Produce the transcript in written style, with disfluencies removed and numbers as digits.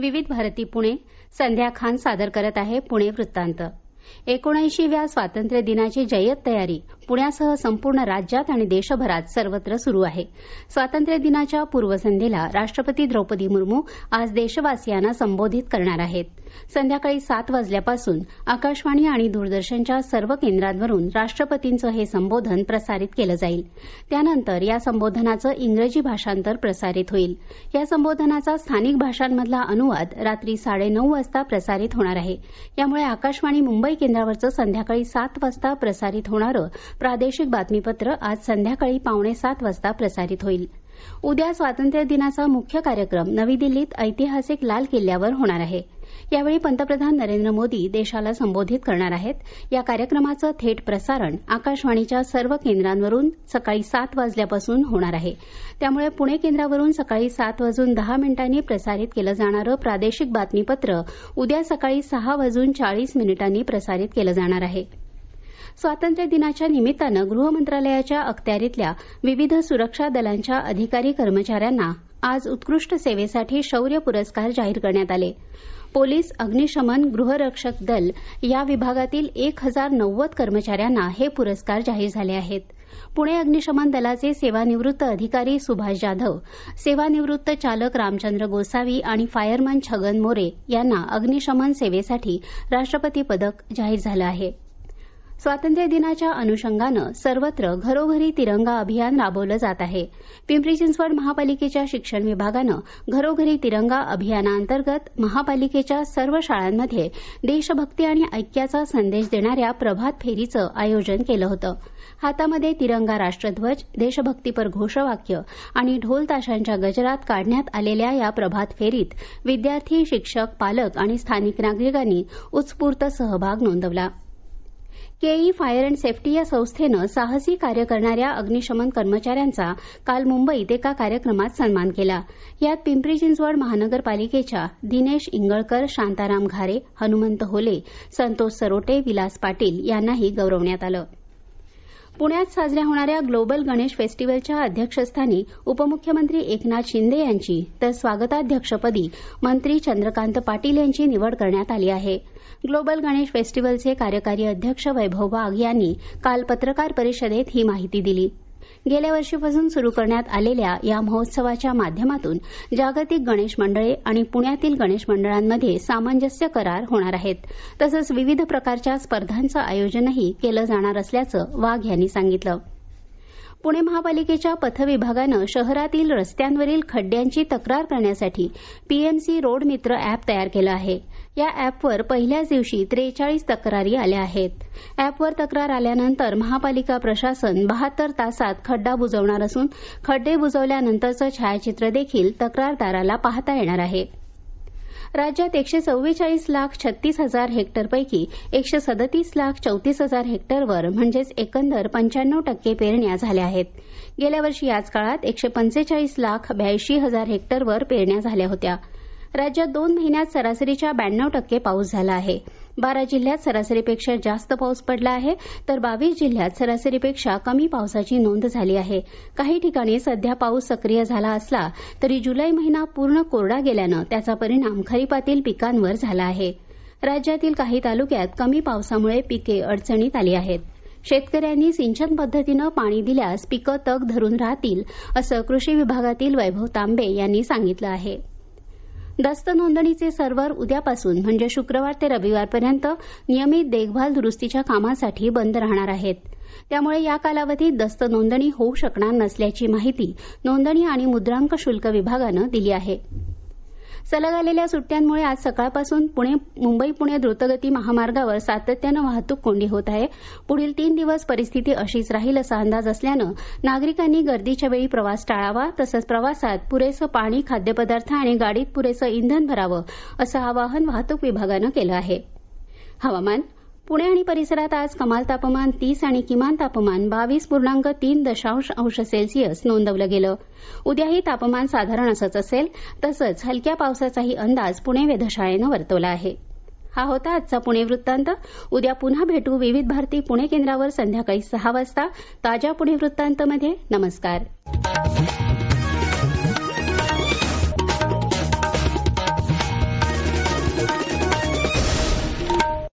विविध भारती पुणे. संध्या खान सादर करत आहे पुणे वृत्तांत. 79व्या स्वातंत्र्य दिनाची जय्यत तयारी पुण्यासह संपूर्ण राज्यात आणि देशभरात सर्वत्र सुरू आहे. स्वातंत्र्य दिनाच्या पूर्वसंध्येला राष्ट्रपती द्रौपदी मुर्मू आज देशवासियांना संबोधित करणार आहेत. संध्याकाळी 7 वाजल्यापासून आकाशवाणी आणि दूरदर्शनच्या सर्व केंद्रांवरून राष्ट्रपतींचं हे संबोधन प्रसारित केलं जाईल. त्यानंतर या संबोधनाचं इंग्रजी भाषांतर प्रसारित होईल. या संबोधनाचा स्थानिक भाषांमधला अनुवाद रात्री 9:30 वाजता प्रसारित होणार आहे. यामुळे आकाशवाणी मुंबई केंद्रावरचं संध्याकाळी 7 वाजता प्रसारित होणारं प्रादेशिक बातमीपत्र आज संध्याकाळी 6:45 वाजता प्रसारित होईल. उद्या स्वातंत्र्य दिनाचा मुख्य कार्यक्रम नवी दिल्लीत ऐतिहासिक लाल किल्ल्यावर होणार आहे. यावेळी पंतप्रधान नरेंद्र मोदी देशाला संबोधित करणार आहेत. या कार्यक्रमाचं थेट प्रसारण आकाशवाणीच्या सर्व केंद्रांवरून सकाळी 7 वाजल्यापासून होणार आहे. त्यामुळे पुणे केंद्रावरून सकाळी 7:10 प्रसारित केलं जाणारं प्रादेशिक बातमीपत्र उद्या सकाळी 6:40 प्रसारित केलं जाणार आहे. स्वातंत्र्य दिनाच्या निमित्तानं गृह मंत्रालयाच्या अखत्यारीतल्या विविध सुरक्षा दलांच्या अधिकारी कर्मचाऱ्यांना आज उत्कृष्ट सेवेसाठी शौर्य पुरस्कार जाहीर करण्यात आले. पोलीस, अग्निशमन, गृहरक्षक दल या विभागातील 1090 कर्मचाऱ्यांना हे पुरस्कार जाहीर झाले आहेत. पुणे अग्निशमन दलाचे सेवानिवृत्त अधिकारी सुभाष जाधव, सेवानिवृत्त चालक रामचंद्र गोसावी आणि फायरमन छगन मोरे यांना अग्निशमन सेवेसाठी राष्ट्रपती पदक जाहीर झालं आहे. स्वातंत्र्य दिनाच्या अनुषंगानं सर्वत्र घरोघरी तिरंगा अभियान राबवलं जात आहे. पिंपरी चिंचवड महापालिकेच्या शिक्षण विभागानं घरोघरी तिरंगा अभियानाअंतर्गत महापालिकेच्या सर्व शाळांमध्ये देशभक्ती आणि ऐक्याचा संदेश देणाऱ्या प्रभात फेरीचं आयोजन केलं होतं. हातामध्ये तिरंगा राष्ट्रध्वज, देशभक्तीपर घोषवाक्य आणि ढोल ताशांच्या गजरात काढण्यात आलेल्या या प्रभात फेरीत विद्यार्थी, शिक्षक, पालक आणि स्थानिक नागरिकांनी उत्स्फूर्त सहभाग नोंदवला. केई फायर अँड सेफ्टी या संस्थेनं साहसी कार्य करणाऱ्या अग्निशमन कर्मचाऱ्यांचा काल मुंबईत एका कार्यक्रमात सन्मान केला. यात पिंपरी चिंचवड महानगरपालिकेच्या दिनेश इंगळकर, शांताराम घारे, हनुमंत होले, संतोष सरोटे, विलास पाटील यांनाही गौरवण्यात आलं. पुण्यात साजऱ्या होणाऱ्या ग्लोबल गणेश फेस्टिव्हलच्या अध्यक्षस्थानी उपमुख्यमंत्री एकनाथ शिंदे यांची तर स्वागताध्यक्षपदी मंत्री चंद्रकांत पाटील यांची निवड करण्यात आली आहे. ग्लोबल गणेश फेस्टिव्हलचे कार्यकारी अध्यक्ष वैभव वाघ यांनी काल पत्रकार परिषदेत ही माहिती दिली. गेल्या वर्षीपासून सुरू करण्यात आलेल्या या महोत्सवाच्या माध्यमातून जागतिक गणेश मंडळे आणि पुण्यातील गणेश मंडळांमध्ये सामंजस्य करार होणार आहेत. तसंच विविध प्रकारच्या स्पर्धांचं आयोजनही केलं जाणार असल्याचं वाघ यांनी सांगितलं. पुणे महापालिकेच्या पथ विभागानं शहरातील रस्त्यांवरील खड्ड्यांची तक्रार करण्यासाठी पीएमसी रोड मित्र अॅप तयार केलं आहे. या अॅपवर पहिल्याच दिवशी 43 तक्रारी आल्या आहेत. अॅपवर तक्रार आल्यानंतर महापालिका प्रशासन 72 तासात खड्डा बुजवणार असून खड्डे बुजवल्यानंतरचं छायाचित्र देखील तक्रारदाराला पाहता येणार आहे. राज्यात 144,36,000 हेक्टरपैकी 137,34,000 हेक्टरवर म्हणजेच एकंदर 95% पेरण्या झाल्या आहेत. गेल्या वर्षी याच काळात 145,82,000 हेक्टरवर पेरण्या झाल्या होत्या. राज्यात 2 महिन्यात सरासरीच्या 92% पाऊस झाला आहे. 12 जिल्ह्यात सरासरीपेक्षा जास्त पाऊस पडला आहे तर 22 जिल्ह्यात सरासरीपेक्षा कमी पावसाची नोंद झाली आहे. काही ठिकाणी सध्या पाऊस सक्रिय झाला असला तरी जुलै महिना पूर्ण कोरडा गेल्यानं त्याचा परिणाम खरीपातील पिकांवर झाला आहे. राज्यातील काही तालुक्यात कमी पावसामुळे पिके अडचणीत आली आहेत. शेतकऱ्यांनी सिंचन पद्धतीनं पाणी दिल्यास पिकं तग धरून राहतील असं कृषी विभागातील वैभव तांबे यांनी सांगितलं आहे. दस्त नोंदणीचे सर्व्हर उद्यापासून म्हणजे शुक्रवार ते रविवारपर्यंत नियमित देखभाल दुरुस्तीच्या कामासाठी बंद राहणार आहेत. त्यामुळे या कालावधीत दस्त नोंदणी होऊ शकणार नसल्याची माहिती नोंदणी आणि मुद्रांक शुल्क विभागानं दिली आहे. सलग आलेल्या सुट्ट्यांमुळे आज सकाळपासून मुंबई पुणे द्रुतगती महामार्गावर सातत्यानं वाहतूक कोंडी होत आहे. पुढील 3 दिवस परिस्थिती अशीच राहील असा अंदाज असल्यानं नागरिकांनी गर्दीच्या वेळी प्रवास टाळावा. तसंच प्रवासात पुरेसं पाणी, खाद्यपदार्थ आणि गाडीत पुरेसं इंधन भरावं असं आवाहन वाहतूक विभागानं केलं आहे. हवामान. पुणे आणि परिसरात आज कमाल तापमान 30 आणि किमान तापमान 22.3 अंश सेल्सिअस नोंदवलं गेलं. उद्याही तापमान साधारण असंच असेल. तसंच हलक्या पावसाचाही अंदाज पुणे वेधशाळेनं वर्तवला आहे. हा होता आजचा पुणे वृत्तांत. उद्या पुन्हा भेटू विविध भारती पुणे केंद्रावर संध्याकाळी 6 वाजता ताज्या पुणे वृत्तांतमध्ये. नमस्कार.